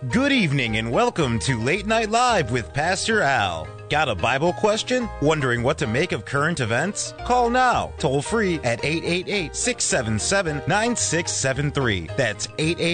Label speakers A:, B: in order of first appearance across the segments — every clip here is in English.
A: Good evening and welcome to Late Night Live with Pastor Al. Got a Bible question? Wondering what to make of current events? Call now, toll free at 888-677-9673. That's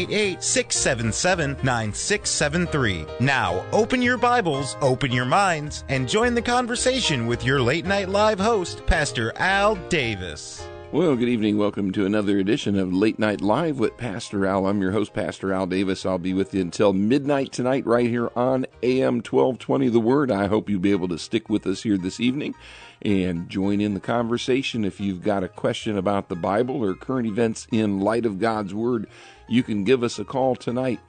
A: 888-677-9673. Now, open your Bibles, open your minds, and join the conversation with your Late Night Live host, Pastor Al Davis.
B: Well, good evening. Welcome to another edition of Late Night Live with Pastor Al. I'm your host, Pastor Al Davis. I'll be with you until midnight tonight right here on AM 1220 The Word. I hope you'll be able to stick with us here this evening and join in the conversation. If you've got a question about the Bible or current events in light of God's Word, you can give us a call tonight,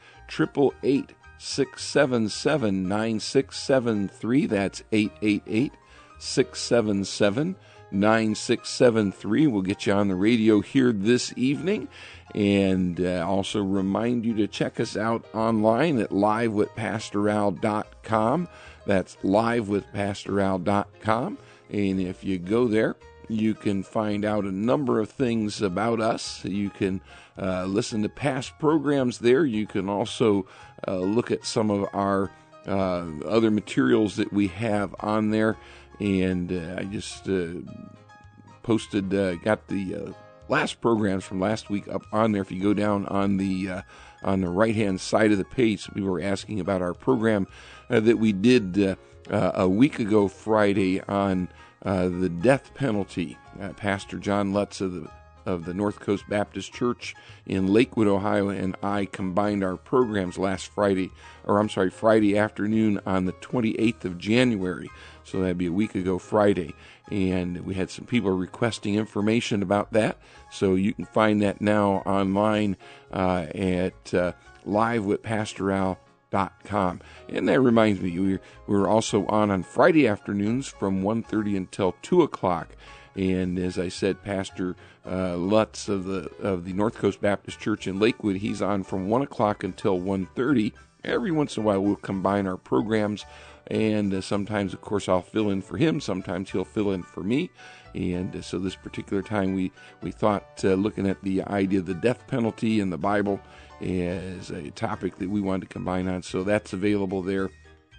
B: 888-677-9673. That's 888-677-9673. 9673 will get you on the radio here this evening, and also remind you to check us out online at livewithpastoral.com. That's livewithpastoral.com, and if you go there, you can find out a number of things about us. You can listen to past programs there. You can also look at some of our other materials that we have on there. And I just posted, got the last programs from last week up on there. If you go down on the right-hand side of the page, we were asking about our program that we did a week ago Friday on the death penalty. Pastor John Lutz of the North Coast Baptist Church in Lakewood, Ohio, and I combined our programs Friday afternoon on the 28th of January. So that'd be a week ago Friday. And we had some people requesting information about that. So you can find that now online at livewithpastoral.com. And that reminds me, we're also on Friday afternoons from 1:30 until 2 o'clock. And as I said, Pastor Lutz of the North Coast Baptist Church in Lakewood, he's on from 1 o'clock until 1:30. Every once in a while, we'll combine our programs, and sometimes, of course, I'll fill in for him. Sometimes he'll fill in for me. And so this particular time, we thought, looking at the idea of the death penalty in the Bible as a topic that we wanted to combine on. So that's available there,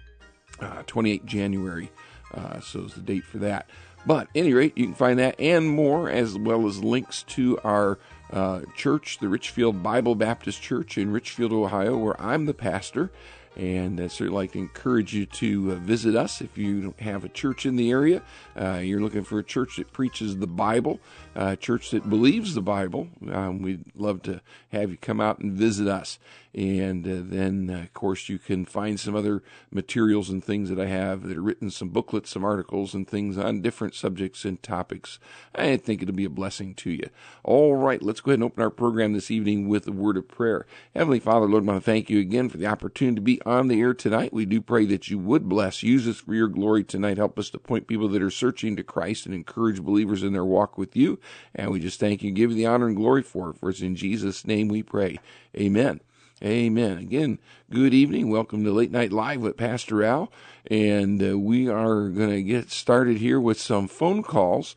B: 28 January. So is the date for that. But at any rate, you can find that and more, as well as links to our church, the Richfield Bible Baptist Church in Richfield, Ohio, where I'm the pastor. And I'd certainly like to encourage you to visit us if you don't have a church in the area. You're looking for a church that preaches the Bible, a church that believes the Bible. We'd love to have you come out and visit us. And then, of course, you can find some other materials and things that I have that are written, some booklets, some articles, and things on different subjects and topics. I think it'll be a blessing to you. All right, let's go ahead and open our program this evening with a word of prayer. Heavenly Father, Lord, I want to thank you again for the opportunity to be on the air tonight. We do pray that you would bless, use us for your glory tonight. Help us to point people that are searching to Christ and encourage believers in their walk with you. And we just thank you and give you the honor and glory for it. For it's in Jesus' name we pray. Amen. Amen. Again, good evening. Welcome to Late Night Live with Pastor Al. And we are going to get started here with some phone calls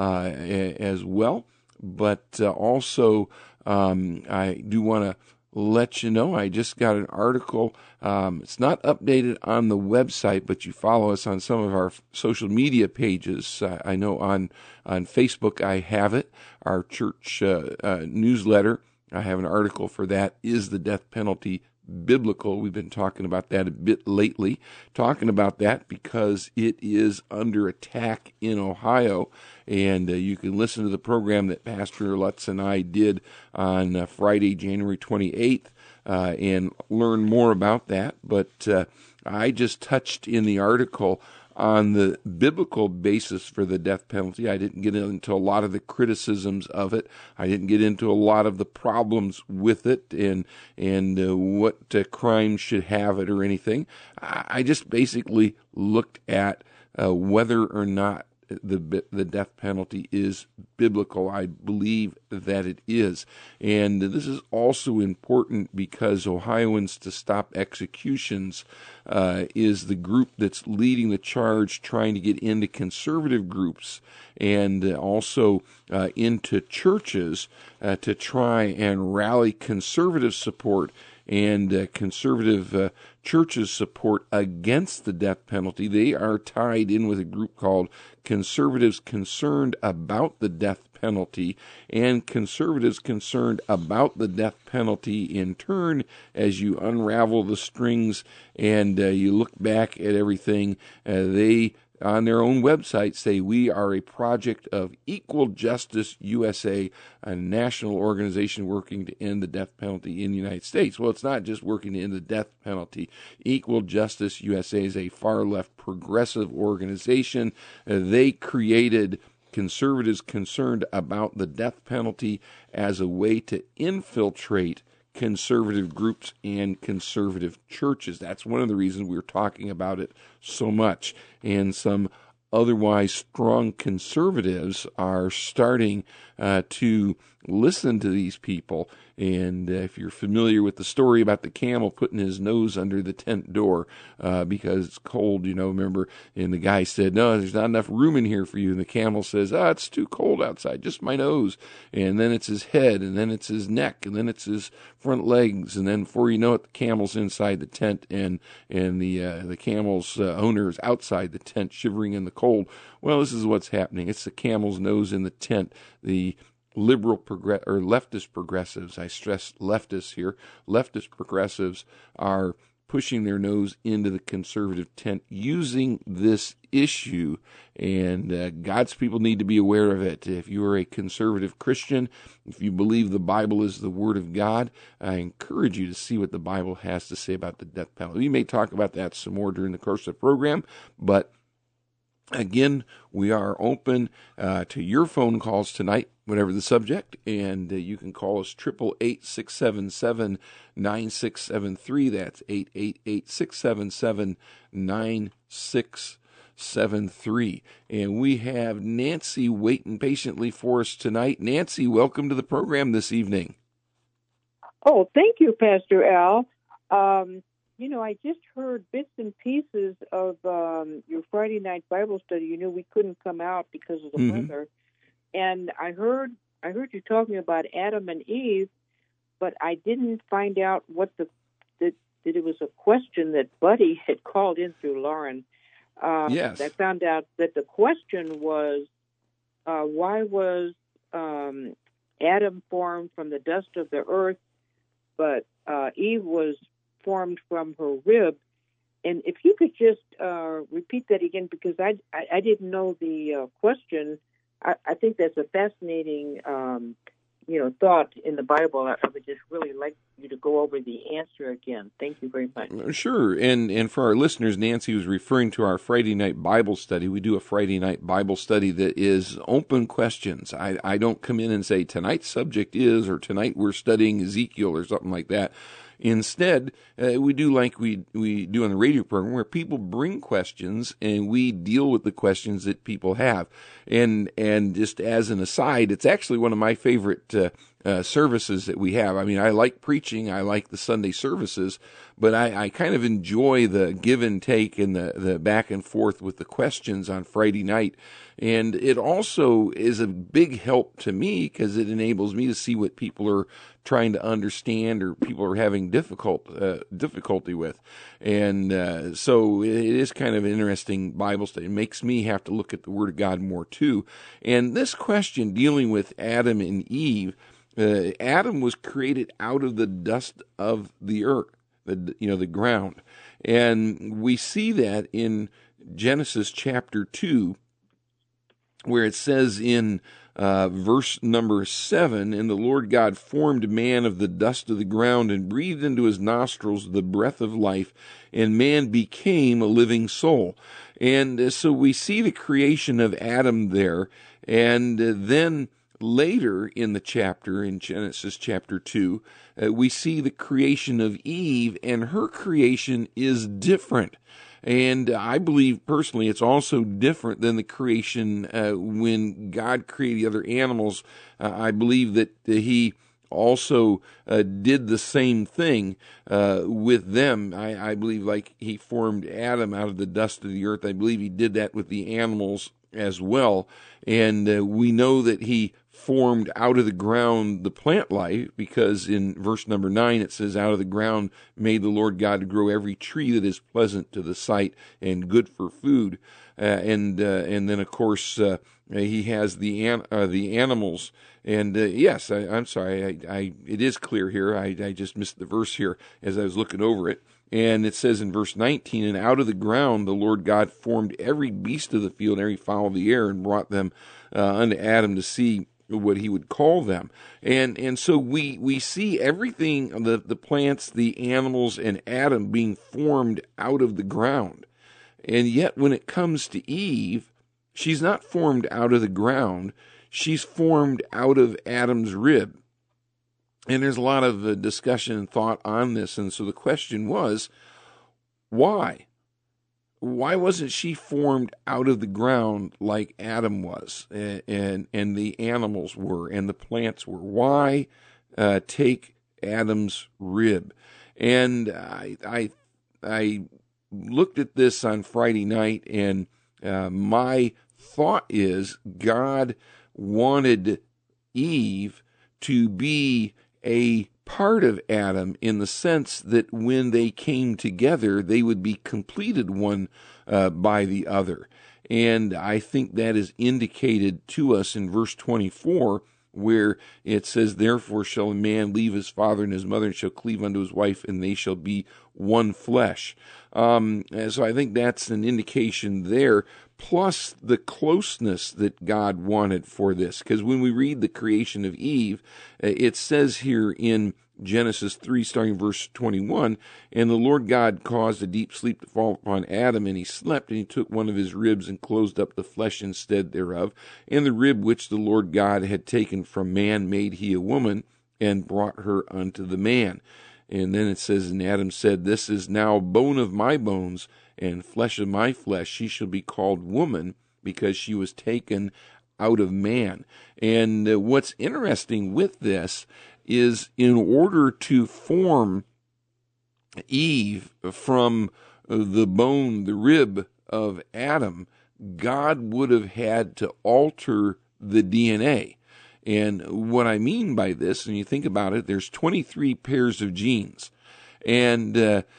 B: as well. But also, I do want to let you know, I just got an article. It's not updated on the website, but you follow us on some of our social media pages. I know on Facebook I have it, our church newsletter. I have an article for that. Is the death penalty biblical? We've been talking about that a bit lately, talking about that because it is under attack in Ohio. And you can listen to the program that Pastor Lutz and I did on Friday, January 28th, and learn more about that. But I just touched in the article on the biblical basis for the death penalty. I didn't get into a lot of the criticisms of it. I didn't get into a lot of the problems with it and what crimes should have it or anything. I just basically looked at whether or not the death penalty is biblical. I believe that it is. And this is also important because Ohioans to Stop Executions is the group that's leading the charge trying to get into conservative groups and also into churches to try and rally conservative support and conservative churches' support against the death penalty. They are tied in with a group called Conservatives Concerned About the Death Penalty, and conservatives concerned about the death penalty in turn. As you unravel the strings and you look back at everything, they on their own website say, we are a project of Equal Justice USA, a national organization working to end the death penalty in the United States. Well, it's not just working to end the death penalty. Equal Justice USA is a far-left progressive organization. They created Conservatives Concerned About the Death Penalty as a way to infiltrate conservative groups and conservative churches. That's one of the reasons we're talking about it so much. And some otherwise strong conservatives are starting to listen to these people. And if you're familiar with the story about the camel putting his nose under the tent door because it's cold, remember, and the guy said, no, there's not enough room in here for you. And the camel says, it's too cold outside, just my nose. And then it's his head, and then it's his neck, and then it's his front legs. And then before you know it, the camel's inside the tent, and the camel's owner is outside the tent shivering in the cold. Well, this is what's happening. It's the camel's nose in the tent. The liberal or leftist progressives, I stress leftists here, leftist progressives are pushing their nose into the conservative tent using this issue, and God's people need to be aware of it. If you are a conservative Christian, if you believe the Bible is the Word of God, I encourage you to see what the Bible has to say about the death penalty. We may talk about that some more during the course of the program, but again, we are open to your phone calls tonight, whatever the subject, and you can call us 888-677-9673. That's 888-677-9673. And we have Nancy waiting patiently for us tonight. Nancy, welcome to the program this evening.
C: Oh, thank you, Pastor Al. I just heard bits and pieces of your Friday night Bible study. We couldn't come out because of the weather. And I heard you talking about Adam and Eve, but I didn't find out that it was a question that Buddy had called in through Lauren.
B: Yes.
C: I found out that the question was, why was Adam formed from the dust of the earth, but Eve was formed from her rib? And if you could just repeat that again, because I didn't know the question. I think that's a fascinating thought in the Bible. I would just really like you to go over the answer again. Thank you very much.
B: Sure. And for our listeners, Nancy was referring to our Friday night Bible study. We do a Friday night Bible study that is open questions. I don't come in and say tonight's subject is, or tonight we're studying Ezekiel or something like that. Instead, we do like we do on the radio program, where people bring questions and we deal with the questions that people have. And just as an aside, it's actually one of my favorite services that we have. I mean, I like preaching, I like the Sunday services, but I kind of enjoy the give and take and the back and forth with the questions on Friday night. And it also is a big help to me because it enables me to see what people are trying to understand or people are having difficulty with. And so it is kind of an interesting Bible study. It makes me have to look at the Word of God more too. And this question dealing with Adam and Eve, Adam was created out of the dust of the earth, the ground. And we see that in Genesis chapter 2, where it says in verse number 7, and the Lord God formed man of the dust of the ground and breathed into his nostrils the breath of life, and man became a living soul. And so we see the creation of Adam there, and then later in the chapter, in Genesis chapter 2, we see the creation of Eve, and her creation is different. And I believe personally it's also different than the creation when God created the other animals. I believe that he also did the same thing with them. I believe like he formed Adam out of the dust of the earth. I believe he did that with the animals as well. And we know that he formed out of the ground the plant life, because in verse number 9 it says, out of the ground made the Lord God to grow every tree that is pleasant to the sight and good for food. And then, of course, he has the animals. And yes, I'm sorry, it is clear here. I just missed the verse here as I was looking over it. And it says in verse 19, and out of the ground the Lord God formed every beast of the field, every fowl of the air, and brought them unto Adam to see what he would call them. And so we see everything, the plants, the animals, and Adam being formed out of the ground. And yet when it comes to Eve, she's not formed out of the ground. She's formed out of Adam's rib. And there's a lot of discussion and thought on this. And so the question was, why? Why wasn't she formed out of the ground like Adam was, and the animals were, and the plants were? Why take Adam's rib? And I looked at this on Friday night, and my thought is God wanted Eve to be a part of Adam, in the sense that when they came together, they would be completed one by the other. And I think that is indicated to us in verse 24, where it says, therefore shall a man leave his father and his mother, and shall cleave unto his wife, and they shall be one flesh. So I think that's an indication there, plus the closeness that God wanted for this. Because when we read the creation of Eve, it says here in Genesis 3, starting verse 21, and the Lord God caused a deep sleep to fall upon Adam, and he slept, and he took one of his ribs and closed up the flesh instead thereof. And the rib which the Lord God had taken from man made he a woman, and brought her unto the man. And then it says, and Adam said, this is now bone of my bones, and flesh of my flesh. She shall be called woman, because she was taken out of man. And what's interesting with this is, in order to form Eve from the bone, the rib of Adam, God would have had to alter the DNA. And what I mean by this, and you think about it, there's 23 pairs of genes. And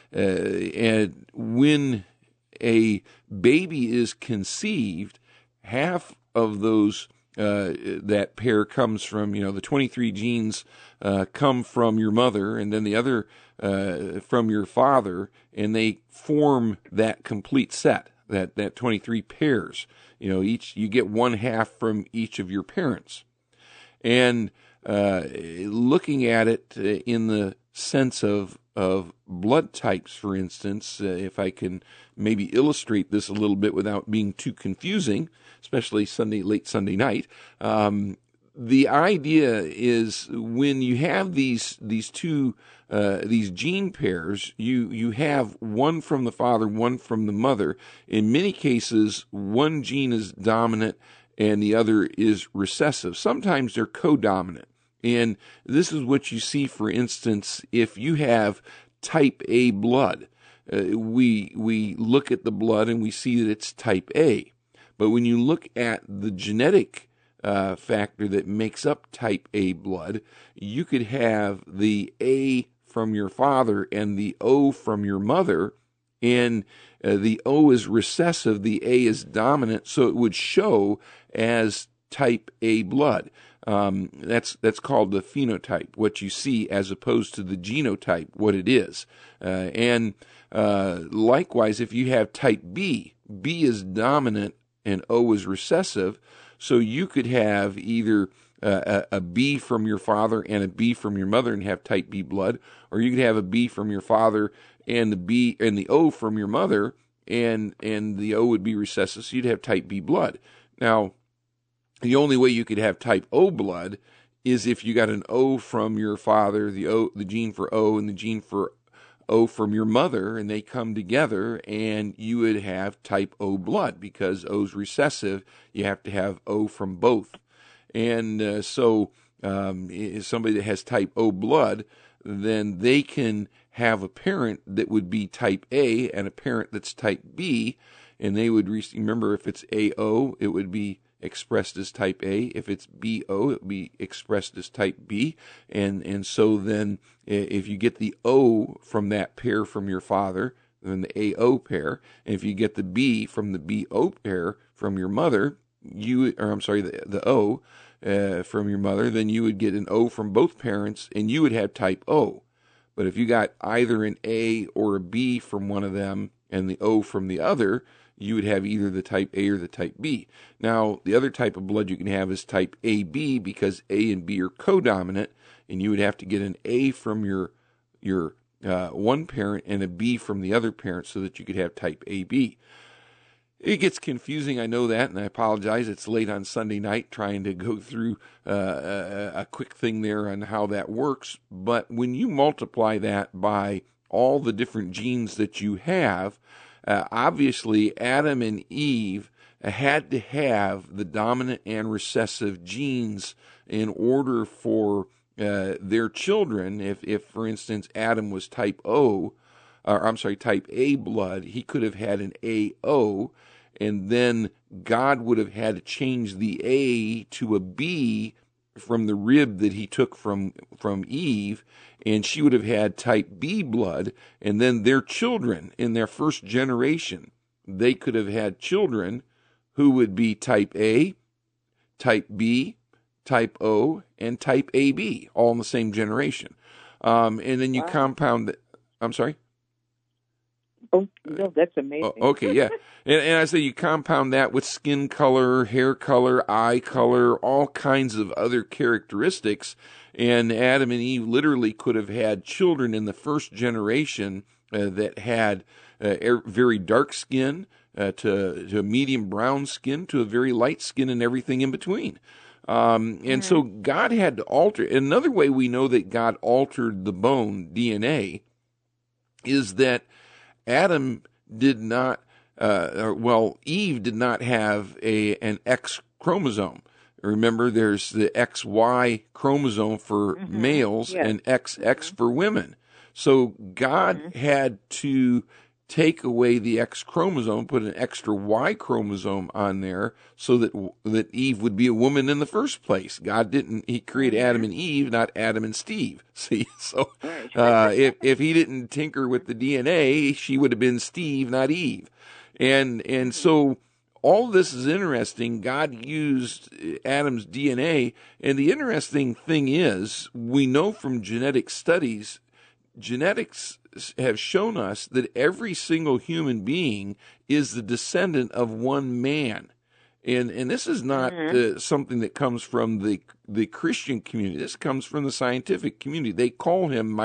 B: when a baby is conceived, half of those that pair comes from, the 23 genes come from your mother, and then the other from your father, and they form that complete set, that 23 pairs. Each, you get one half from each of your parents. And looking at it in the sense of blood types, for instance, if I can maybe illustrate this a little bit without being too confusing, especially late Sunday night. The idea is, when you have these gene pairs, you have one from the father, one from the mother. In many cases, one gene is dominant and the other is recessive. Sometimes they're co-dominant. And this is what you see, for instance, if you have type A blood. We look at the blood and we see that it's type A. But when you look at the genetic factor that makes up type A blood, you could have the A from your father and the O from your mother, and the O is recessive, the A is dominant, so it would show as type A blood. That's called the phenotype, what you see, as opposed to the genotype, what it is. And likewise, if you have type B, B is dominant and O is recessive, so you could have either a B from your father and a B from your mother and have type B blood, or you could have a B from your father and the B and the O from your mother, and the O would be recessive, so you'd have type B blood. Now, the only way you could have type O blood is if you got an O from your father, the gene for O, and the gene for O from your mother, and they come together, and you would have type O blood, because O's recessive. You have to have O from both. And so somebody that has type O blood, then they can have a parent that would be type A and a parent that's type B, and they would remember, if it's AO, it would be expressed as type A. If it's BO, it will be expressed as type B. And so then if you get the O from that pair from your father, then the AO pair. And if you get the B from the BO pair from your mother, the O from your mother, then you would get an O from both parents, and you would have type O. But if you got either an A or a B from one of them and the O from the other, you would have either the type A or the type B. Now, the other type of blood you can have is type AB, because A and B are codominant, and you would have to get an A from your one parent and a B from the other parent so that you could have type AB. It gets confusing, I know that, and I apologize. It's late on Sunday night trying to go through a quick thing there on how that works. But when you multiply that by all the different genes that you have, obviously Adam and Eve had to have the dominant and recessive genes in order for their children. If, for instance, Adam was type A blood, he could have had an AO, and then God would have had to change the A to a B from the rib that he took from Eve, and she would have had type B blood, and then their children in their first generation, they could have had children who would be type A, type B, type O, and type AB, all in the same generation. And then you compound it. I'm sorry?
C: Oh, no, that's amazing.
B: Okay, yeah. And I say you compound that with skin color, hair color, eye color, all kinds of other characteristics. And Adam and Eve literally could have had children in the first generation that had very dark skin to medium brown skin to a very light skin and everything in between. And so God had to alter. Another way we know that God altered the bone DNA is that Adam did not, Eve did not have an X chromosome. Remember, there's the XY chromosome for males and XX for women. So God had to take away the X chromosome, put an extra Y chromosome on there so that Eve would be a woman in the first place. God didn't, he created Adam and Eve, not Adam and Steve. See, so if he didn't tinker with the DNA, she would have been Steve, not Eve. And so all this is interesting. God used Adam's DNA, and the interesting thing is, we know from genetic studies, genetics have shown us that every single human being is the descendant of one man. And this is not something that comes from the Christian community. This comes from the scientific community. They call him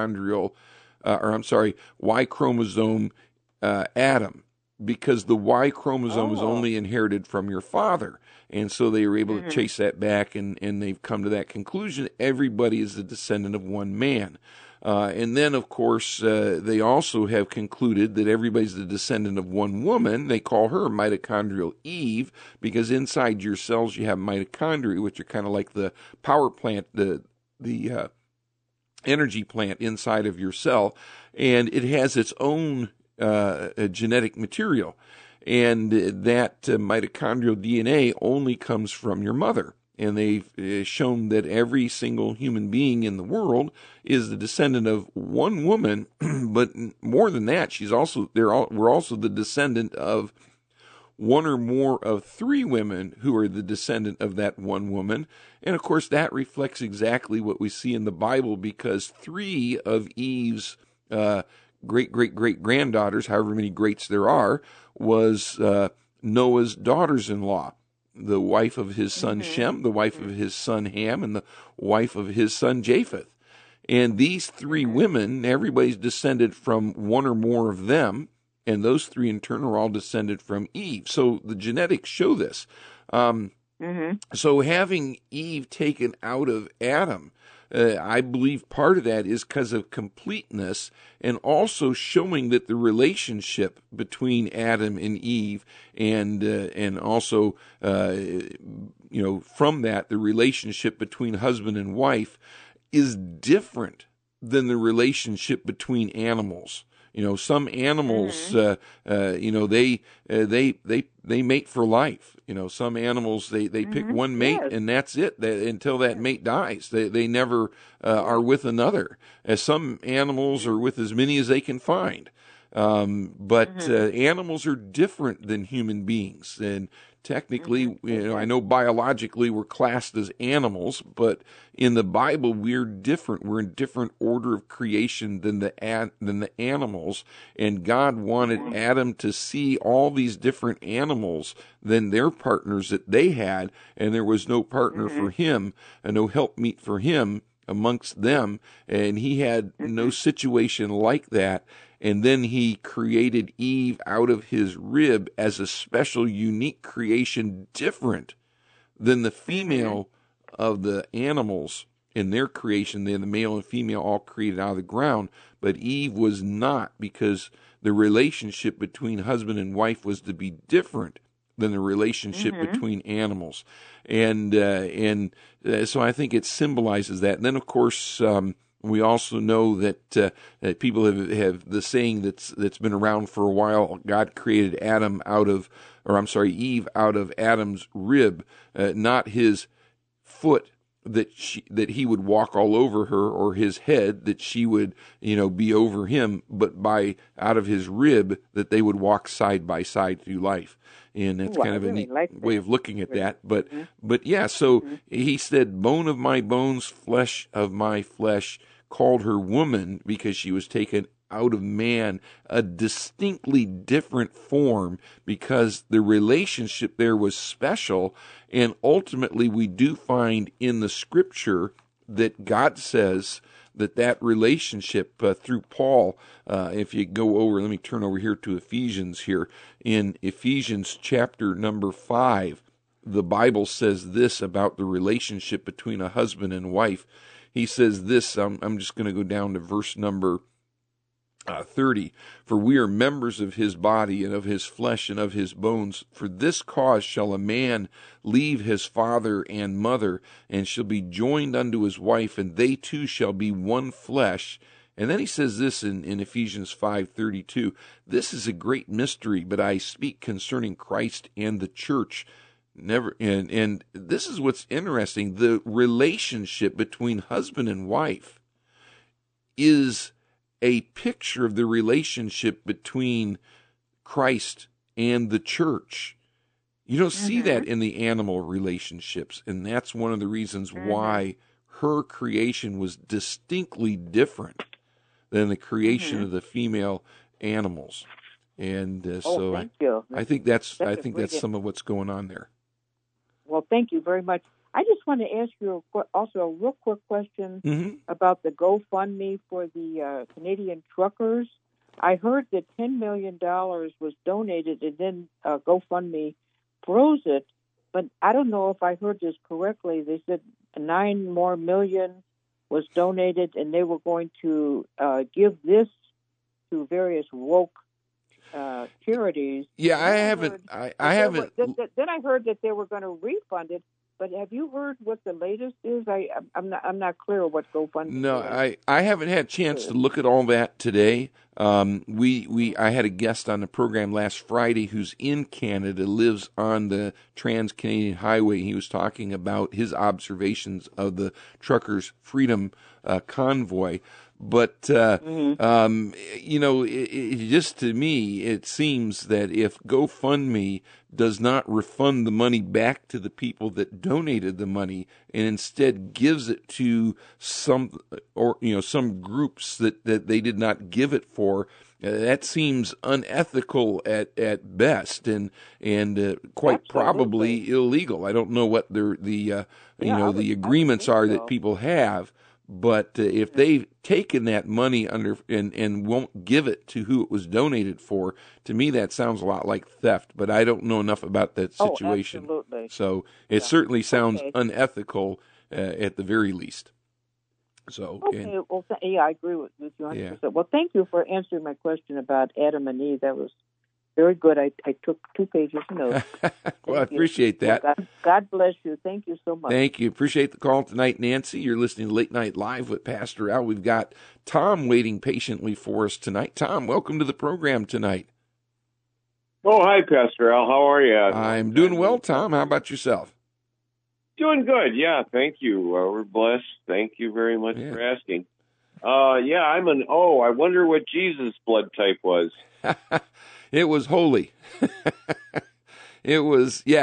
B: Y chromosome Adam, because the Y chromosome is only inherited from your father. And so they were able to chase that back, and they've come to that conclusion. Everybody is the descendant of one man. And then, of course, they also have concluded that everybody's the descendant of one woman. They call her mitochondrial Eve, because inside your cells you have mitochondria, which are kind of like the power plant, the energy plant inside of your cell, and it has its own genetic material. And that mitochondrial DNA only comes from your mother. And they've shown that every single human being in the world is the descendant of one woman, but more than that, we're also the descendant of one or more of three women who are the descendant of that one woman. And of course, that reflects exactly what we see in the Bible, because three of Eve's great-great-great-granddaughters, however many greats there are, was Noah's daughters-in-law. The wife of his son Shem, the wife of his son Ham, and the wife of his son Japheth. And these three women, everybody's descended from one or more of them, and those three in turn are all descended from Eve. So the genetics show this. So having Eve taken out of Adam, I believe part of that is because of completeness, and also showing that the relationship between Adam and Eve, and also from that, the relationship between husband and wife is different than the relationship between animals. Some animals, they mate for life. Some animals they pick one mate and that's it. Until that mate dies, they never are with another. As some animals are with as many as they can find. But animals are different than human beings, and technically, I know biologically we're classed as animals, but in the Bible we're different. We're in different order of creation than the animals, and God wanted Adam to see all these different animals than their partners that they had, and there was no partner for him, and no helpmeet for him amongst them, and he had no situation like that. And then he created Eve out of his rib as a special, unique creation, different than the female of the animals in their creation. They're the male and female all created out of the ground. But Eve was not, because the relationship between husband and wife was to be different than the relationship between animals. And so I think it symbolizes that. And then, of course, we also know that people have the saying that's been around for a while. God created Eve out of Adam's rib, not his foot that he would walk all over her, or his head that she would be over him, but out of his rib that they would walk side by side through life. And that's kind of a neat way of looking at that. But yeah, so he said, "Bone of my bones, flesh of my flesh," called her woman because she was taken out of man, a distinctly different form, because the relationship there was special. And ultimately we do find in the scripture that God says that relationship through Paul, if you go over, let me turn over here to Ephesians here. In Ephesians chapter number 5, the Bible says this about the relationship between a husband and wife. He says this, I'm just going to go down to verse number 30. "For we are members of his body and of his flesh and of his bones. For this cause shall a man leave his father and mother, and shall be joined unto his wife, and they two shall be one flesh." And then he says this in Ephesians 5:32, "This is a great mystery, but I speak concerning Christ and the church." And this is what's interesting. The relationship between husband and wife is a picture of the relationship between Christ and the church. You don't see that in the animal relationships, and that's one of the reasons why her creation was distinctly different than the creation of the female animals. And so I think that's some of what's going on there.
C: Well, thank you very much. I just want to ask you also a real quick question about the GoFundMe for the Canadian truckers. I heard that $10 million was donated, and then GoFundMe froze it. But I don't know if I heard this correctly. They said $9 more million was donated, and they were going to give this to various woke charities.
B: Yeah, I haven't.
C: Then I heard that they were going to refund it. But have you heard what the latest is? I'm not clear what GoFundMe.
B: No,
C: is.
B: I haven't had a chance to look at all that today. I had a guest on the program last Friday who's in Canada, lives on the Trans-Canadian Highway. He was talking about his observations of the Truckers' Freedom Convoy. But, just to me, it seems that if GoFundMe does not refund the money back to the people that donated the money, and instead gives it to some groups that they did not give it for, that seems unethical at best, and quite probably illegal. I don't know what the agreements are that people have. But if they've taken that money and won't give it to who it was donated for, to me that sounds a lot like theft. But I don't know enough about that situation.
C: Oh, absolutely.
B: So it certainly sounds unethical at the very least. So
C: I agree with you 100%. Yeah. Well, thank you for answering my question about Adam and Eve. That was Very good. I took 2 pages of notes.
B: Well, I appreciate that.
C: God bless you. Thank you so much.
B: Thank you. Appreciate the call tonight, Nancy. You're listening to Late Night Live with Pastor Al. We've got Tom waiting patiently for us tonight. Tom, welcome to the program tonight.
D: Oh, hi, Pastor Al. How are you?
B: I'm doing well, Tom. How about yourself?
D: Doing good. Yeah, thank you. We're blessed. Thank you very much for asking. I'm an O. I wonder what Jesus' blood type was.
B: It was holy. It was. He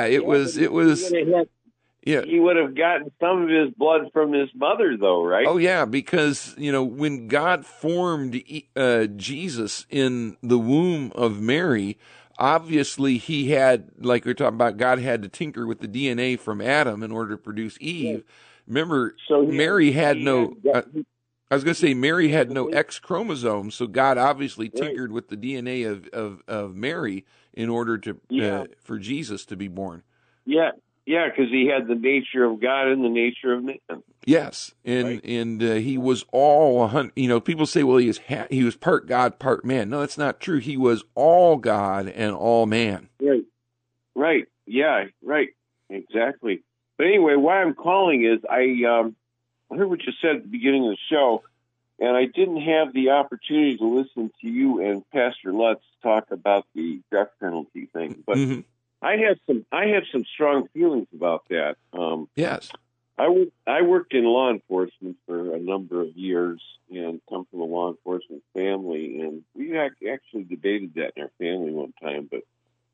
D: would have gotten some of his blood from his mother, though, right?
B: Oh, yeah, because, when God formed Jesus in the womb of Mary, obviously he had, like we're talking about, God had to tinker with the DNA from Adam in order to produce Eve. Remember, Mary had no... I was going to say Mary had no X chromosome, so God obviously tinkered with the DNA of Mary in order to for Jesus to be born.
D: Yeah, because he had the nature of God and the nature of man.
B: Yes, and he was all 100. People say, well, he was part God, part man. No, that's not true. He was all God and all man.
D: Right. Yeah. Right. Exactly. But anyway, why I'm calling is I heard what you said at the beginning of the show, and I didn't have the opportunity to listen to you and Pastor Lutz talk about the death penalty thing. But I have some strong feelings about that.
B: Yes.
D: I worked in law enforcement for a number of years and come from a law enforcement family, and we actually debated that in our family one time. But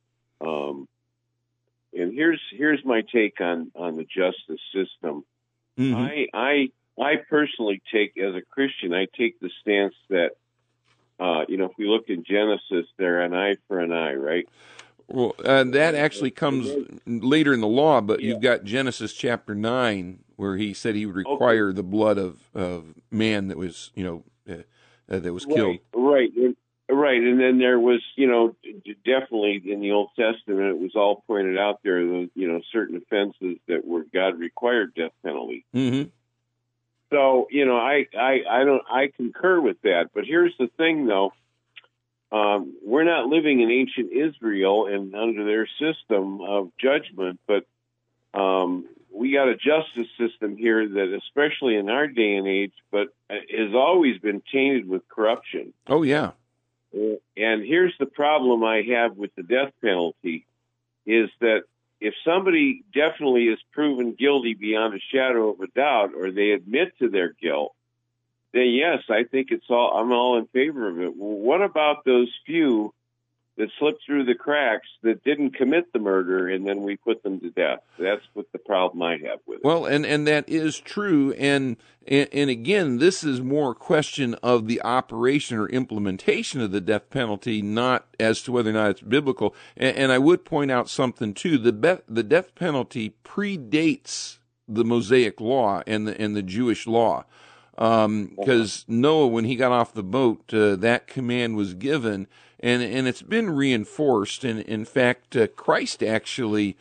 D: and here's my take on the justice system. I personally take, as a Christian, I take the stance that, if we look in Genesis, they're an eye for an eye, right?
B: Well, that actually comes later in the law, but you've got Genesis chapter 9, where he said he would require the blood of man that was, that was killed.
D: Right. And then there was, definitely in the Old Testament, it was all pointed out there, certain offenses that were God required death penalty.
B: Mm-hmm.
D: So, I concur with that. But here's the thing, though. We're not living in ancient Israel and under their system of judgment, but we got a justice system here that, especially in our day and age, but has always been tainted with corruption.
B: Oh, yeah.
D: And here's the problem I have with the death penalty, is that if somebody definitely is proven guilty beyond a shadow of a doubt, or they admit to their guilt, then yes, I think I'm all in favor of it. Well, what about those few that slipped through the cracks that didn't commit the murder, and then we put them to death? That's what the problem I have with it.
B: Well, and that is true, and again, this is more a question of the operation or implementation of the death penalty, not as to whether or not it's biblical. And I would point out something too: the death penalty predates the Mosaic law and the Jewish law. Because Noah, when he got off the boat, that command was given, and it's been reinforced. And in fact, Christ actually,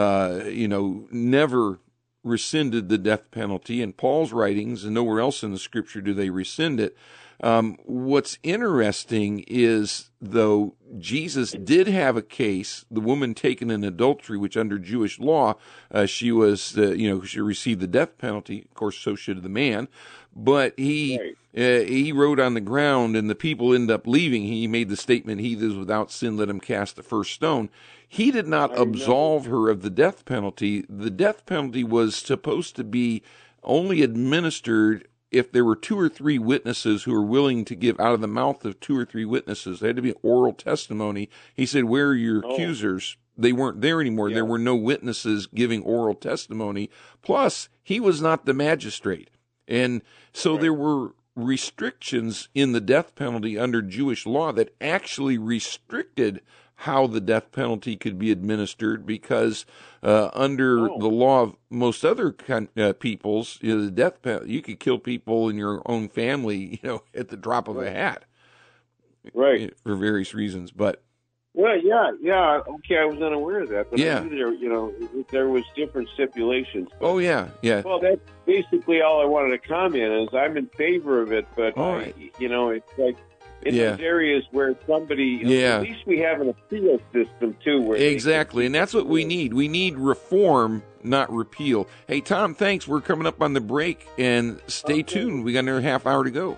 B: never rescinded the death penalty. In Paul's writings, and nowhere else in the Scripture do they rescind it. What's interesting is, though, Jesus did have a case, the woman taken in adultery, which under Jewish law, she was, she received the death penalty. Of course, so should the man. But he wrote on the ground, and the people end up leaving. He made the statement, "He that is without sin, let him cast the first stone." He did not absolve her of the death penalty. The death penalty was supposed to be only administered if there were 2 or 3 witnesses who were willing to give out of the mouth of 2 or 3 witnesses. There had to be oral testimony. He said, "Where are your accusers?" They weren't there anymore. Yeah. There were no witnesses giving oral testimony. Plus, he was not the magistrate. And so there were restrictions in the death penalty under Jewish law that actually restricted how the death penalty could be administered, because under the law of most other peoples, the death penalty, you could kill people in your own family, at the drop of a hat,
D: right?
B: For various reasons. But
D: well, yeah, okay, I was unaware of that. But I knew there was different stipulations. But,
B: yeah.
D: Well, that's basically all I wanted to comment is I'm in favor of it, but it's like in those areas where somebody, at least we have an appeal system too. Where
B: exactly, and that's what we need. We need reform, not repeal. Hey, Tom, thanks. We're coming up on the break, and stay tuned. We got another half hour to go.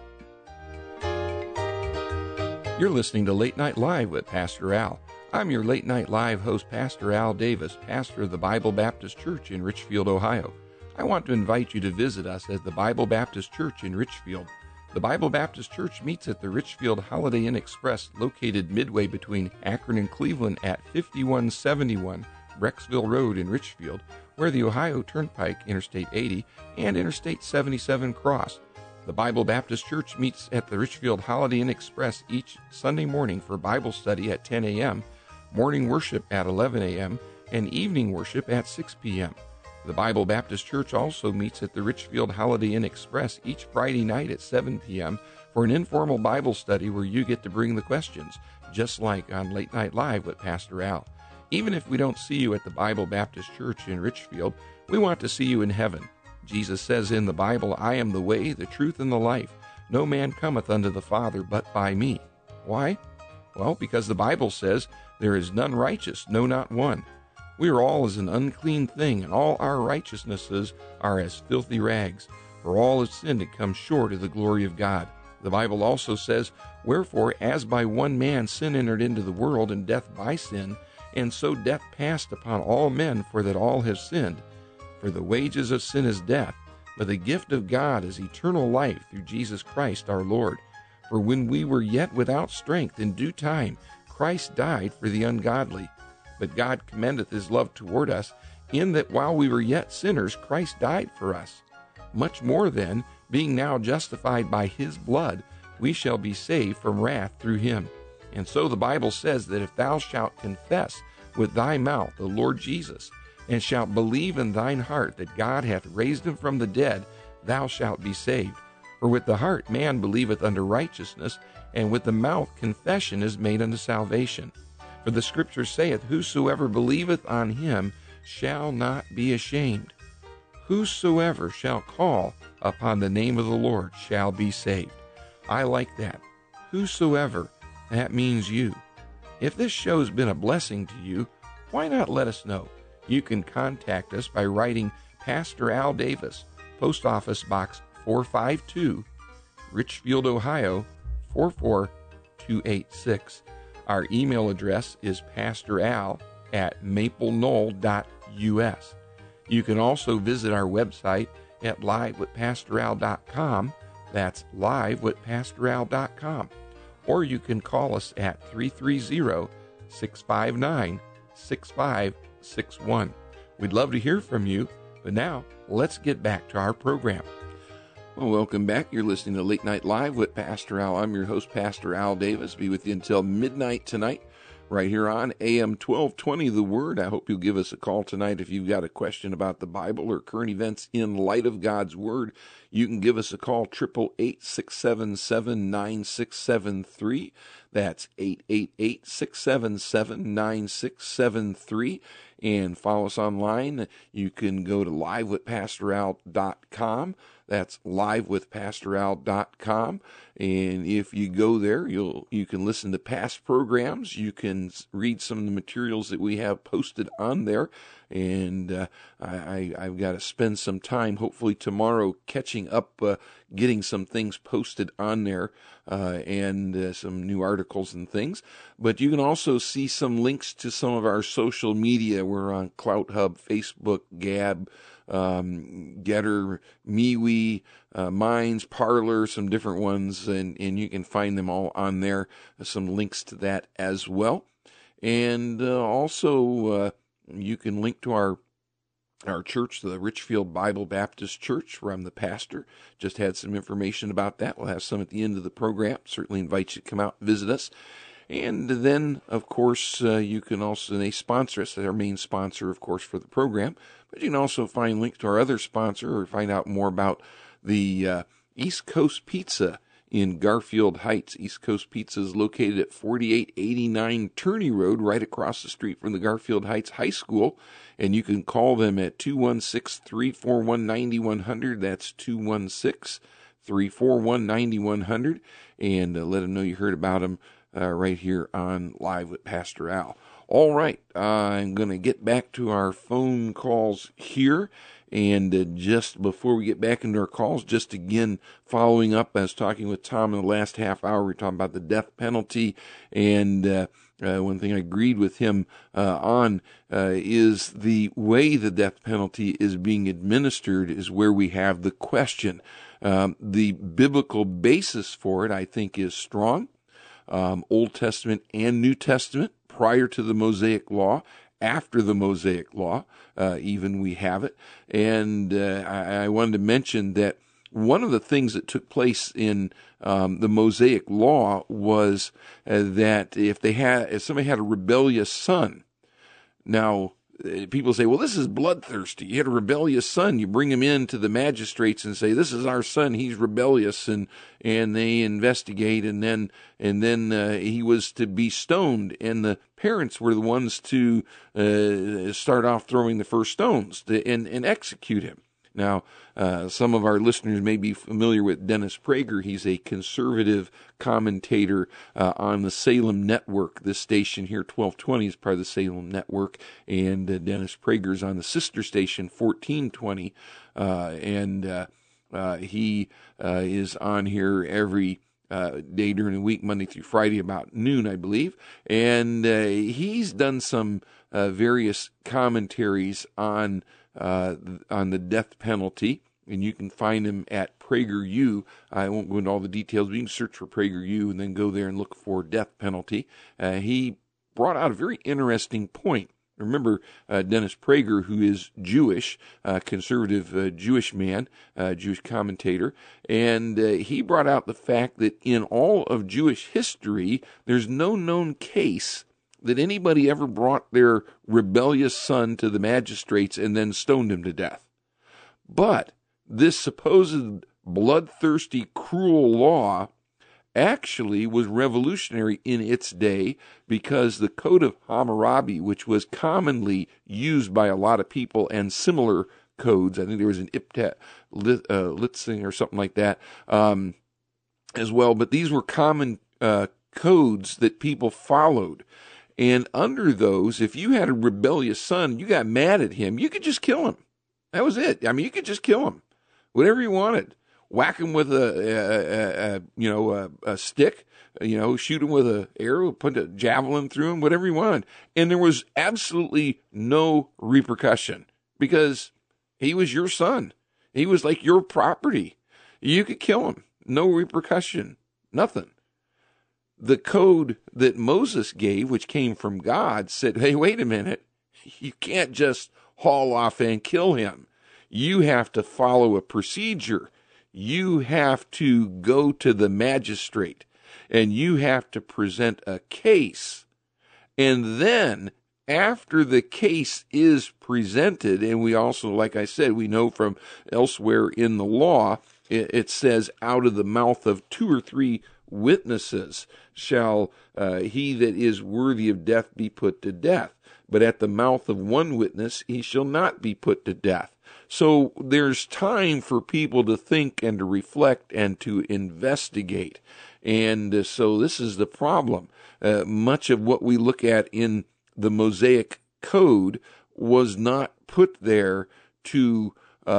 B: You're listening to Late Night Live with Pastor Al. I'm your Late Night Live host, Pastor Al Davis, pastor of the Bible Baptist Church in Richfield, Ohio. I want to invite you to visit us at the Bible Baptist Church in Richfield. The Bible Baptist Church meets at the Richfield Holiday Inn Express, located midway between Akron and Cleveland at 5171 Brecksville Road in Richfield, where the Ohio Turnpike, Interstate 80, and Interstate 77 cross. The Bible Baptist Church meets at the Richfield Holiday Inn Express each Sunday morning for Bible study at 10 a.m., morning worship at 11 a.m., and evening worship at 6 p.m. The Bible Baptist Church also meets at the Richfield Holiday Inn Express each Friday night at 7 p.m. for an informal Bible study where you get to bring the questions, just like on Late Night Live with Pastor Al. Even if we don't see you at the Bible Baptist Church in Richfield, we want to see you in heaven. Jesus says in the Bible, I am the way, the truth, and the life. No man cometh unto the Father but by me. Why? Well, because the Bible says, there is none righteous, no, not one. We are all as an unclean thing, and all our righteousnesses are as filthy rags. For all have sinned and come short of the glory of God. The Bible also says, wherefore, as by one man sin entered into the world, and death by sin, and so death passed upon all men, for that all have sinned. For the wages of sin is death, but the gift of God is eternal life through Jesus Christ our Lord. For when we were yet without strength, in due time Christ died for the ungodly. But God commendeth his love toward us, in that while we were yet sinners, Christ died for us. Much more then, being now justified by his blood, we shall be saved from wrath through him. And so the Bible says that if thou shalt confess with thy mouth the Lord Jesus, and shalt believe in thine heart that God hath raised him from the dead, thou shalt be saved. For with the heart man believeth unto righteousness, and with the mouth confession is made unto salvation. For the Scripture saith, whosoever believeth on him shall not be ashamed. Whosoever shall call upon the name of the Lord shall be saved. I like that. Whosoever, that means you. If this show's been a blessing to you, why not let us know? You can contact us by writing Pastor Al Davis, Post Office Box 452, Richfield, Ohio 44286. Our email address is pastoral@mapleknoll.us. You can also visit our website at livewithpastoral.com. That's livewithpastoral.com. Or you can call us at 330-659-6561. We'd love to hear from you, but now let's get back to our program. Well, welcome back. You're listening to Late Night Live with Pastor Al. I'm your host, Pastor Al Davis. Be with you until midnight tonight, right here on AM 1220 The Word. I hope you'll give us a call tonight if you've got a question about the Bible or current events in light of God's Word. You can give us a call, 888-677-9673. That's 888-677-9673. And follow us online. You can go to livewithpastoral.com. That's livewithpastoral.com. And if you go there, you can listen to past programs. You can read some of the materials that we have posted on there. And I've got to spend some time, hopefully tomorrow, catching up, getting some things posted on there, and some new articles and things. But you can also see some links to some of our social media. We're on CloutHub, Facebook, Gab, Getter, MeWe, Minds, Parler, some different ones, and you can find them all on there. Some links to that as well. And also you can link to our church, the Richfield Bible Baptist Church, where I'm the pastor. Just had some information about that. We'll have some at the end of the program. Certainly invite you to come out and visit us. And then, of course, you can also, they sponsor us. They're our main sponsor, of course, for the program. But you can also find links to our other sponsor or find out more about the East Coast Pizza in Garfield Heights. East Coast Pizza is located at 4889 Turney Road, right across the street from the Garfield Heights High School. And you can call them at 216-341-9100. That's 341-9100, and let them know you heard about them right here on Live with Pastor Al. All right, I'm going to get back to our phone calls here. And just before we get back into our calls, just again following up, I was talking with Tom in the last half hour. We were talking about the death penalty, and one thing I agreed with him on is the way the death penalty is being administered is where we have the question. The biblical basis for it, I think, is strong. Old Testament and New Testament, prior to the Mosaic Law, after the Mosaic Law, even we have it. And I wanted to mention that one of the things that took place in the Mosaic Law was that if somebody had a rebellious son, now people say, well, this is bloodthirsty. You had a rebellious son. You bring him in to the magistrates and say, this is our son. He's rebellious, and they investigate, and then he was to be stoned, and the parents were the ones to start off throwing the first stones and execute him. Now, some of our listeners may be familiar with Dennis Prager. He's a conservative commentator on the Salem Network. This station here, 1220, is part of the Salem Network, and Dennis Prager's on the sister station, 1420, and he is on here every day during the week, Monday through Friday, about noon, I believe, and he's done some various commentaries on the death penalty, and you can find him at PragerU. I won't go into all the details, but you can search for PragerU and then go there and look for death penalty. He brought out a very interesting point. Remember, Dennis Prager, who is Jewish, conservative Jewish man, Jewish commentator, and he brought out the fact that in all of Jewish history, there's no known case that anybody ever brought their rebellious son to the magistrates and then stoned him to death. But this supposed bloodthirsty, cruel law actually was revolutionary in its day, because the Code of Hammurabi, which was commonly used by a lot of people, and similar codes, I think there was an Iptat Litzing or something like that as well, but these were common codes that people followed. And under those, if you had a rebellious son, you got mad at him, you could just kill him. That was it. I mean, you could just kill him, whatever you wanted. Whack him with a stick, shoot him with an arrow, put a javelin through him, whatever you wanted. And there was absolutely no repercussion, because he was your son. He was like your property. You could kill him. No repercussion. Nothing. The code that Moses gave, which came from God, said, hey, wait a minute. You can't just haul off and kill him. You have to follow a procedure. You have to go to the magistrate, and you have to present a case. And then, after the case is presented, and we also, like I said, we know from elsewhere in the law, it says, out of the mouth of 2 or 3 witnesses shall he that is worthy of death be put to death. But at the mouth of 1 witness he shall not be put to death. So there's time for people to think and to reflect and to investigate. And so this is the problem. Much of what we look at in the Mosaic Code was not put there to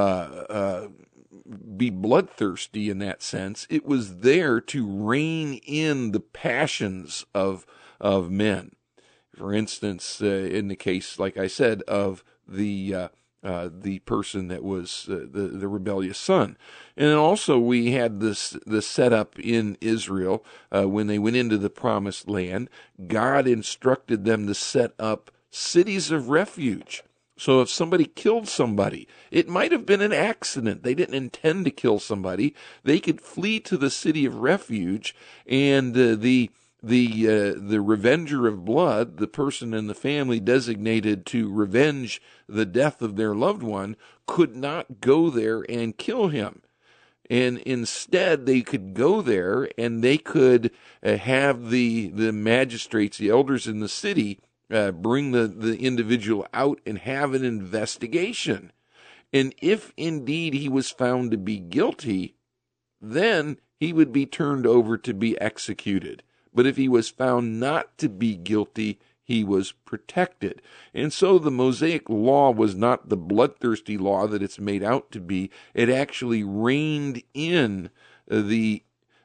B: be bloodthirsty in that sense. It was there to rein in the passions of men. For instance, in the case, like I said, of the person that was the rebellious son. And then also we had the setup in Israel when they went into the promised land. God instructed them to set up cities of refuge. So if somebody killed somebody, it might have been an accident. They didn't intend to kill somebody. They could flee to the city of refuge, and the revenger of blood, the person in the family designated to revenge the death of their loved one, could not go there and kill him. And instead, they could go there and they could have the magistrates, the elders in the city, bring the individual out and have an investigation. And if indeed he was found to be guilty, then he would be turned over to be executed. But if he was found not to be guilty, he was protected. And so the Mosaic law was not the bloodthirsty law that it's made out to be. It actually reined in the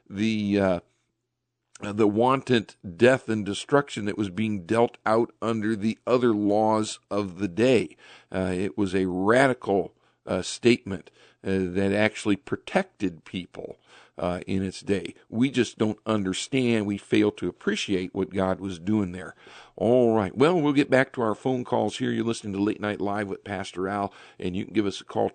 B: wanton death and destruction that was being dealt out under the other laws of the day. It was a radical statement that actually protected people in its day. We just don't understand. We fail to appreciate what God was doing there. All right. Well, we'll get back to our phone calls here. You're listening to Late Night Live with Pastor Al, and you can give us a call,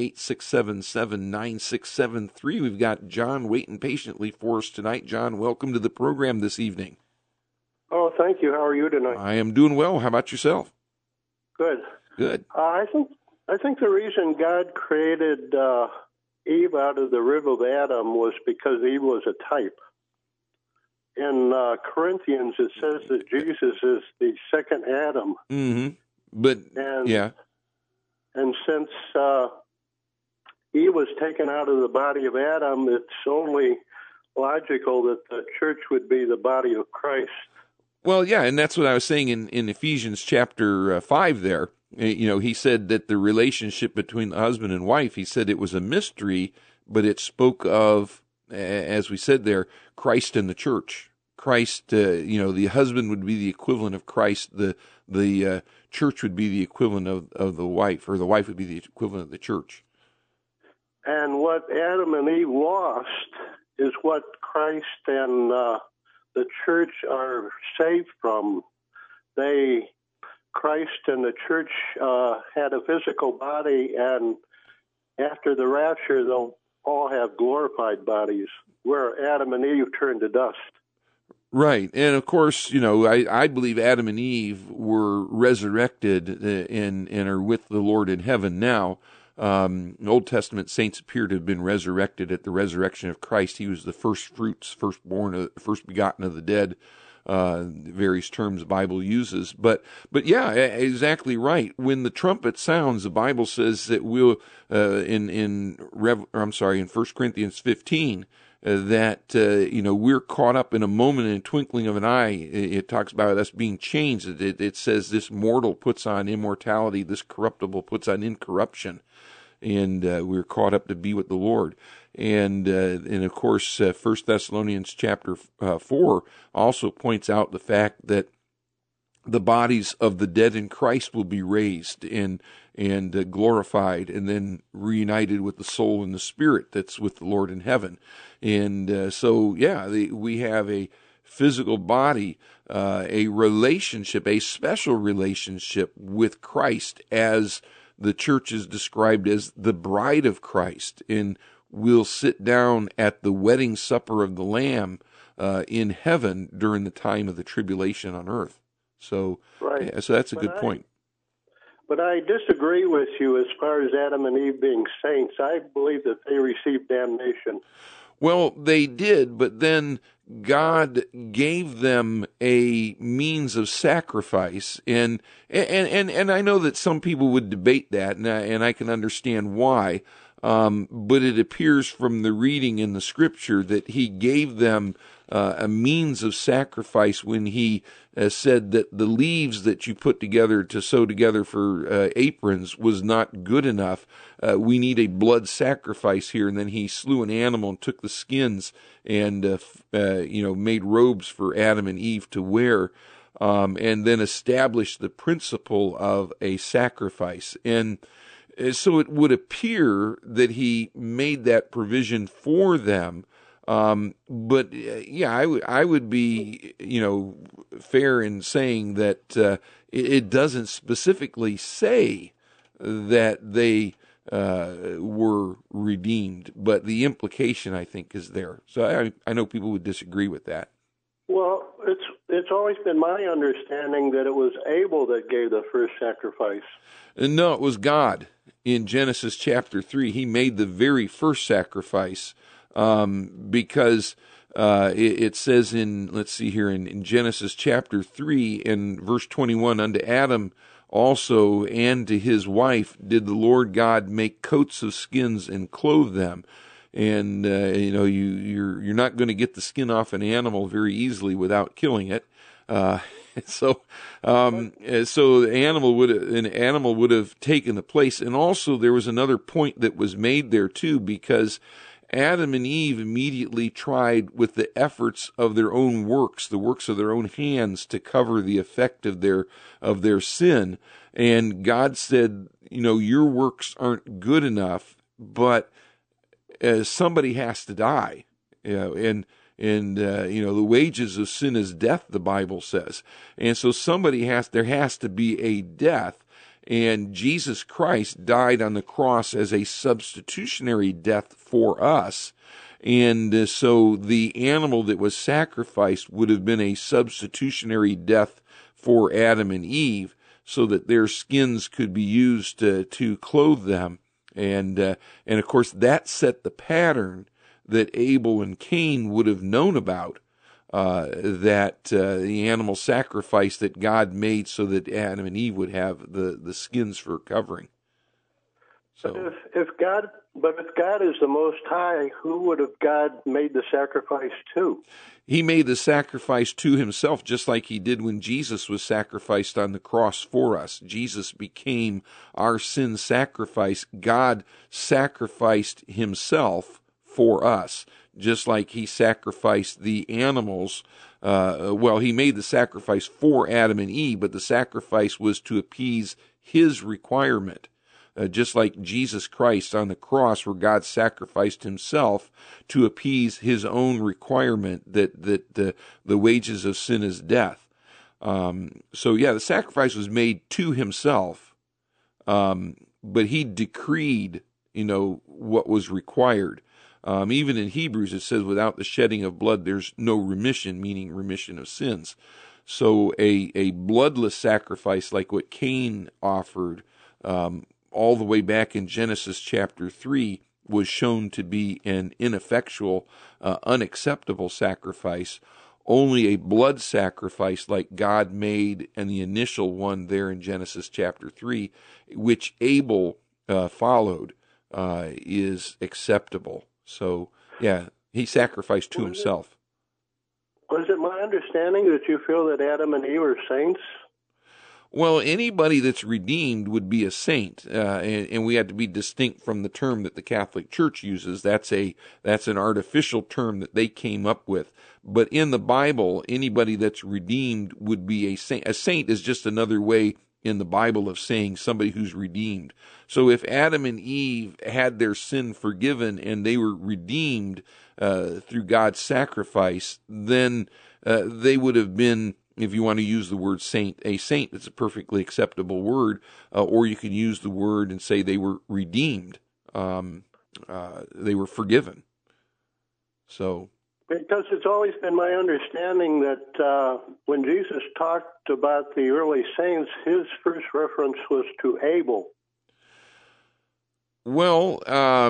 B: 888-677-9673. We've got John waiting patiently for us tonight. John, welcome to the program this evening.
E: Oh, thank you. How are you tonight?
B: I am doing well. How about yourself?
E: Good.
B: Good.
E: I think the reason God created Eve out of the rib of Adam was because Eve was a type. In Corinthians, it says that Jesus is the second Adam.
B: Mm-hmm. But, yeah.
E: And since Eve was taken out of the body of Adam, it's only logical that the church would be the body of Christ.
B: Well, yeah, and that's what I was saying in Ephesians chapter 5 there. You know, he said that the relationship between the husband and wife, he said it was a mystery, but it spoke of, as we said there, Christ and the church. Christ, the husband would be the equivalent of Christ. The church would be the equivalent of the wife, or the wife would be the equivalent of the church.
E: And what Adam and Eve lost is what Christ and the church are saved from. Christ and the church had a physical body, and after the rapture, they'll all have glorified bodies, where Adam and Eve turned to dust.
B: Right. And of course, I believe Adam and Eve were resurrected and are with the Lord in heaven now. Old Testament saints appear to have been resurrected at the resurrection of Christ. He was the first fruits, firstborn, first begotten of the dead. Various terms the Bible uses, but yeah, exactly right. When the trumpet sounds, the Bible says that we'll in 1 Corinthians 15 that we're caught up in a moment, in a twinkling of an eye. It talks about us being changed. It says this mortal puts on immortality, this corruptible puts on incorruption, and we're caught up to be with the Lord. And of course, 1 Thessalonians chapter 4 also points out the fact that the bodies of the dead in Christ will be raised and glorified, and then reunited with the soul and the spirit that's with the Lord in heaven. And we have a physical body, a relationship, a special relationship with Christ, as the church is described as the bride of Christ, and we'll sit down at the wedding supper of the Lamb in heaven during the time of the tribulation on earth. So,
E: right.
B: So that's a good point.
E: But I disagree with you as far as Adam and Eve being saints. I believe that they received damnation.
B: Well, they did, but then God gave them a means of sacrifice, and I know that some people would debate that, and I can understand why. But it appears from the reading in the Scripture that He gave them a means of sacrifice when He said that the leaves that you put together to sew together for aprons was not good enough. We need a blood sacrifice here. And then He slew an animal and took the skins and made robes for Adam and Eve to wear, and then established the principle of a sacrifice. And so it would appear that He made that provision for them. But I would be, fair in saying that it doesn't specifically say that they were redeemed, but the implication, I think, is there. So I know people would disagree with that.
E: Well, it's always been my understanding that it was Abel that gave the first sacrifice.
B: No, it was God. In Genesis chapter 3, He made the very first sacrifice, because it says in Genesis chapter 3 and verse 21, unto Adam also and to his wife did the Lord God make coats of skins and clothe them. and you're not going to get the skin off an animal very easily without killing it. So an animal would have taken the place. And also there was another point that was made there too, because Adam and Eve immediately tried with the efforts of their own works, the works of their own hands, to cover the effect of their sin. And God said, your works aren't good enough, but somebody has to die. The wages of sin is death, the Bible says. And so there has to be a death. And Jesus Christ died on the cross as a substitutionary death for us. And so the animal that was sacrificed would have been a substitutionary death for Adam and Eve, so that their skins could be used to clothe them. And of course, that set the pattern that Abel and Cain would have known about, that the animal sacrifice that God made so that Adam and Eve would have the skins for covering. So,
E: if God is the Most High, who would have God made the sacrifice to?
B: He made the sacrifice to himself, just like he did when Jesus was sacrificed on the cross for us. Jesus became our sin sacrifice. God sacrificed himself for us, just like he sacrificed the animals. He made the sacrifice for Adam and Eve, but the sacrifice was to appease his requirement. Just like Jesus Christ on the cross, where God sacrificed himself to appease his own requirement that the wages of sin is death. The sacrifice was made to himself, but he decreed, what was required. Even in Hebrews, it says, without the shedding of blood, there's no remission, meaning remission of sins. So a bloodless sacrifice like what Cain offered, all the way back in Genesis chapter 3, was shown to be an ineffectual, unacceptable sacrifice. Only a blood sacrifice like God made, and the initial one there in Genesis chapter 3, which Abel followed, is acceptable. So, he sacrificed to himself.
E: Was it my understanding that you feel that Adam and Eve are saints?
B: Well, anybody that's redeemed would be a saint, and we had to be distinct from the term that the Catholic Church uses. That's an artificial term that they came up with. But in the Bible, anybody that's redeemed would be a saint. A saint is just another way in the Bible of saying somebody who's redeemed. So if Adam and Eve had their sin forgiven and they were redeemed through God's sacrifice, then they would have been, if you want to use the word saint, a saint. It's a perfectly acceptable word. Or you can use the word and say they were redeemed. They were forgiven. So,
E: because it's always been my understanding that when Jesus talked about the early saints, his first reference was to Abel.
B: Well,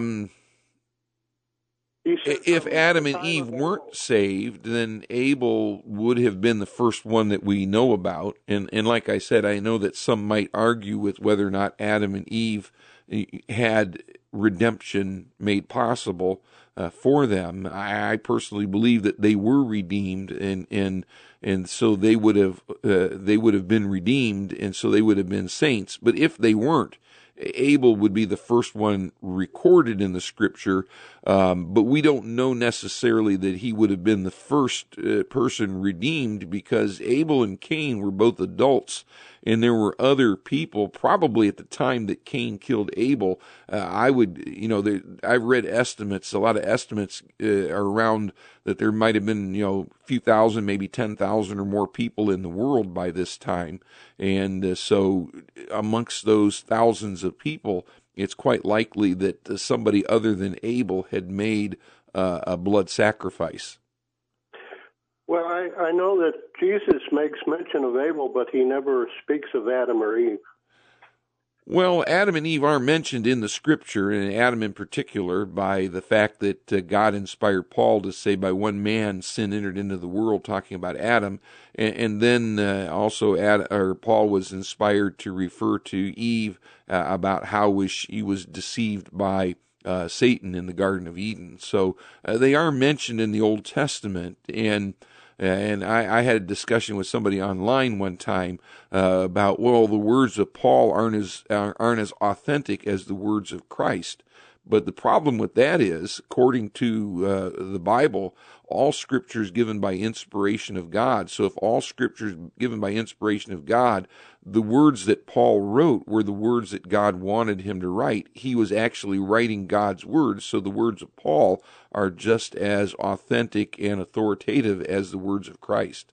B: if Adam and Eve weren't saved, then Abel would have been the first one that we know about. And like I said, I know that some might argue with whether or not Adam and Eve had redemption made possible for them. I personally believe that they were redeemed, and so they would have been redeemed, and so they would have been saints. But if they weren't, Abel would be the first one recorded in the Scripture, but we don't know necessarily that he would have been the first person redeemed, because Abel and Cain were both adults, and there were other people probably at the time that Cain killed Abel. I've read estimates, a lot of estimates around that there might have been, a few thousand, maybe 10,000 or more people in the world by this time. And so amongst those thousands of people, it's quite likely that somebody other than Abel had made a blood sacrifice.
E: Well, I know that Jesus makes mention of Abel, but he never speaks of Adam or Eve.
B: Well, Adam and Eve are mentioned in the Scripture, and Adam in particular, by the fact that God inspired Paul to say, by one man sin entered into the world, talking about Adam. And then also Paul was inspired to refer to Eve about how she was deceived by Satan in the Garden of Eden. So they are mentioned in the Old Testament, and I had a discussion with somebody online one time about, well, the words of Paul aren't as authentic as the words of Christ. But the problem with that is, according to the Bible, all Scripture is given by inspiration of God. So if all Scripture is given by inspiration of God, the words that Paul wrote were the words that God wanted him to write. He was actually writing God's words, so the words of Paul are just as authentic and authoritative as the words of Christ.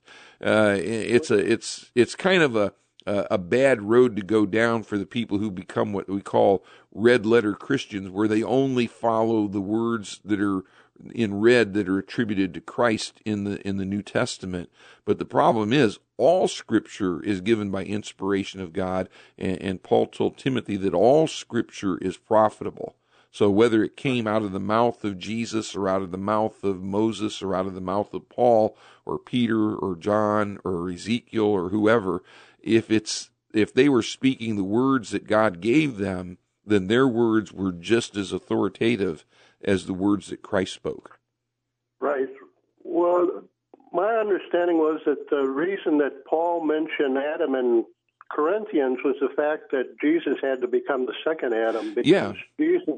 B: It's kind of a bad road to go down for the people who become what we call red letter Christians, where they only follow the words that are in red that are attributed to Christ in the New Testament. But the problem is, all Scripture is given by inspiration of God, and Paul told Timothy that all Scripture is profitable. So whether it came out of the mouth of Jesus or out of the mouth of Moses or out of the mouth of Paul or Peter or John or Ezekiel or whoever, if they were speaking the words that God gave them, then their words were just as authoritative as the words that Christ spoke.
E: Right. Well, my understanding was that the reason that Paul mentioned Adam in Corinthians was the fact that Jesus had to become the second Adam, because Jesus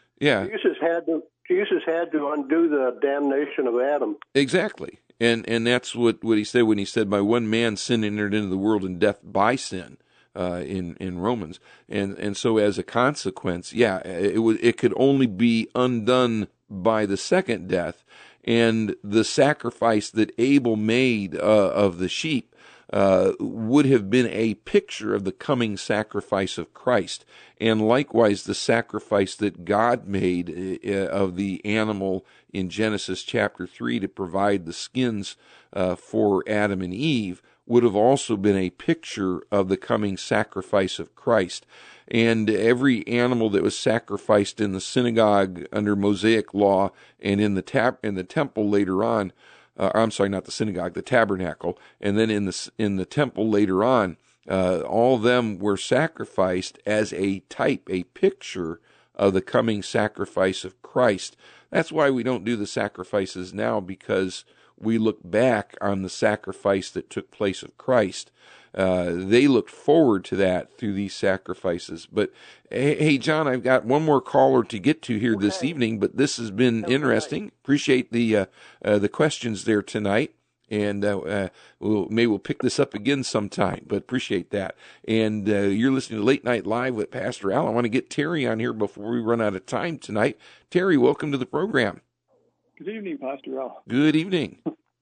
E: had to undo the damnation of Adam.
B: Exactly. And that's what he said when he said, by one man sin entered into the world, and death by sin, in Romans. And so as a consequence, it could only be undone by the second death. And the sacrifice that Abel made of the sheep would have been a picture of the coming sacrifice of Christ. And likewise, the sacrifice that God made of the animal in Genesis chapter 3 to provide the skins for Adam and Eve would have also been a picture of the coming sacrifice of Christ. And every animal that was sacrificed in the synagogue under Mosaic law and in the temple later on, I'm sorry, not the synagogue, the tabernacle, and then in the temple later on, all of them were sacrificed as a type, a picture of the coming sacrifice of Christ. That's why we don't do the sacrifices now, because we look back on the sacrifice that took place of Christ. They looked forward to that through these sacrifices. But hey, John, I've got one more caller to get to here this evening, but this has been interesting. Appreciate the questions there tonight. And we'll pick this up again sometime, but appreciate that. And you're listening to Late Night Live with Pastor Al. I want to get Terry on here before we run out of time tonight. Terry, welcome to the program.
F: Good evening, Pastor Al.
B: Good evening.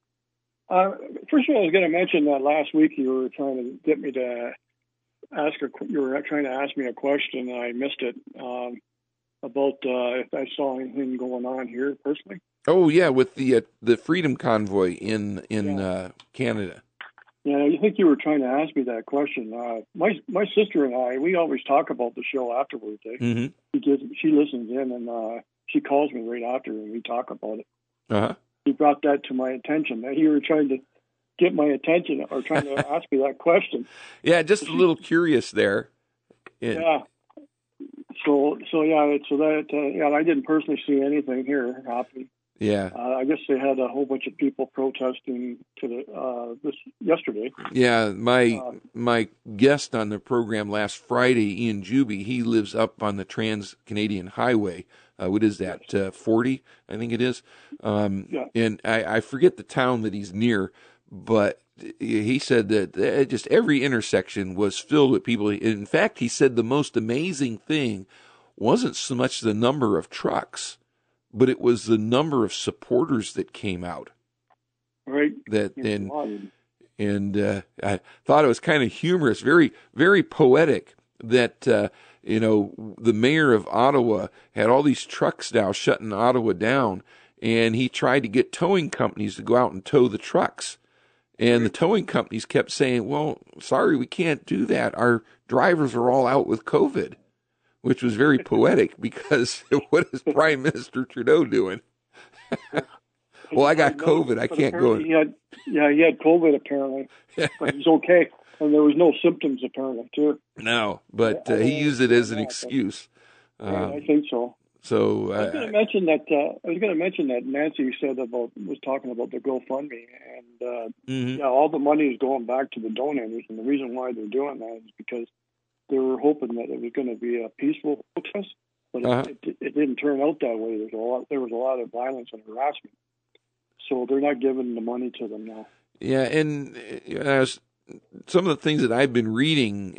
F: First of all, I was going to mention that last week you were trying to get me to you were trying to ask me a question, and I missed it, about if I saw anything going on here personally.
B: Oh yeah, with the Freedom Convoy in Canada.
F: Yeah, I think you were trying to ask me that question. My sister and I, we always talk about the show afterwards. Mm-hmm. She listens in, and she calls me right after, and we talk about it.
B: Uh-huh.
F: He brought that to my attention, that you were trying to get my attention or trying to ask me that question.
B: Yeah, just a little curious there.
F: Yeah. So I didn't personally see anything here happening.
B: Yeah.
F: I guess they had a whole bunch of people protesting this yesterday.
B: Yeah, my guest on the program last Friday, Ian Juby, he lives up on the Trans-Canadian Highway. What is that, 40, I think it is?
F: Yeah.
B: And I forget the town that he's near, but he said that just every intersection was filled with people. In fact, he said the most amazing thing wasn't so much the number of trucks, but it was the number of supporters that came out.
F: Right.
B: And I thought it was kind of humorous, very, very poetic that, the mayor of Ottawa had all these trucks now shutting Ottawa down, and he tried to get towing companies to go out and tow the trucks. And the towing companies kept saying, well, sorry, we can't do that. Our drivers are all out with COVID, which was very poetic, because what is Prime Minister Trudeau doing? Well, I got COVID. I can't go.
F: He had COVID apparently, but he's okay. And there was no symptoms apparently too.
B: No, but he used it as an excuse.
F: I think so.
B: So
F: I was going to mention that Nancy was talking about the GoFundMe, and all the money is going back to the donors, and the reason why they're doing that is because they were hoping that it was going to be a peaceful protest, but it didn't turn out that way. There was a lot of violence and harassment, so they're not giving the money to them now.
B: Yeah, and some of the things that I've been reading.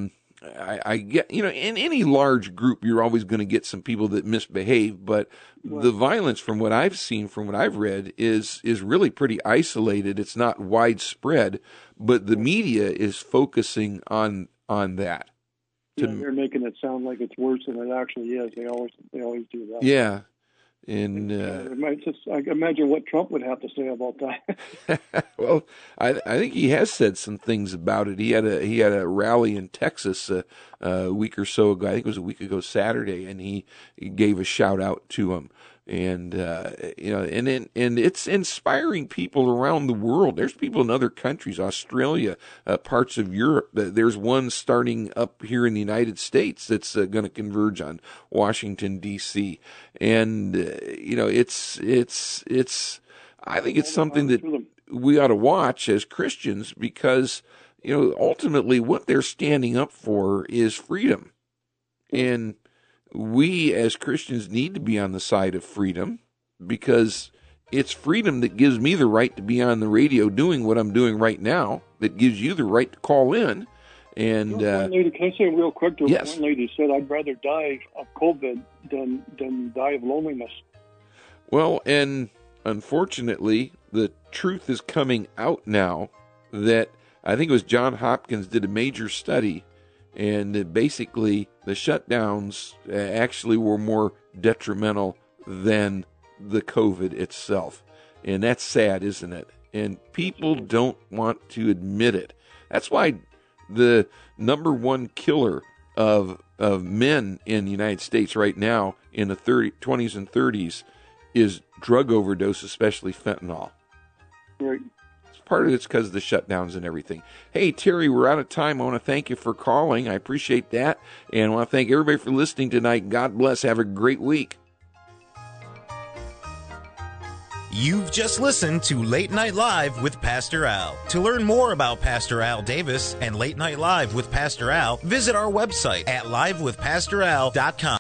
B: I get, in any large group, you're always going to get some people that misbehave, but the violence from what I've seen, from what I've read, is really pretty isolated. It's not widespread, but the media is focusing on that.
F: They're making it sound like it's worse than it actually is. They always do that.
B: Yeah. And
F: I imagine what Trump would have to say about that.
B: Well, I think he has said some things about it. He had a rally in Texas a week or so ago. I think it was a week ago Saturday, and he gave a shout out to him. And and it's inspiring people around the world. There's people in other countries, Australia, parts of Europe. There's one starting up here in the United States that's going to converge on Washington D.C. And it's I think it's something that we ought to watch as Christians, because ultimately what they're standing up for is freedom. And we as Christians need to be on the side of freedom, because it's freedom that gives me the right to be on the radio doing what I'm doing right now, that gives you the right to call in. And
F: one lady, can I say real quick?
B: Yes.
F: One lady said, "I'd rather die of COVID than die of loneliness."
B: Well, and unfortunately, the truth is coming out now that I think it was Johns Hopkins did a major study, and basically the shutdowns actually were more detrimental than the COVID itself. And that's sad, isn't it? And people don't want to admit it. That's why the number one killer of men in the United States right now in the 20s and 30s is drug overdose, especially fentanyl.
F: Right.
B: Part of it's because of the shutdowns and everything. Hey, Terry, we're out of time. I want to thank you for calling. I appreciate that. And I want to thank everybody for listening tonight. God bless. Have a great week.
A: You've just listened to Late Night Live with Pastor Al. To learn more about Pastor Al Davis and Late Night Live with Pastor Al, visit our website at livewithpastoral.com.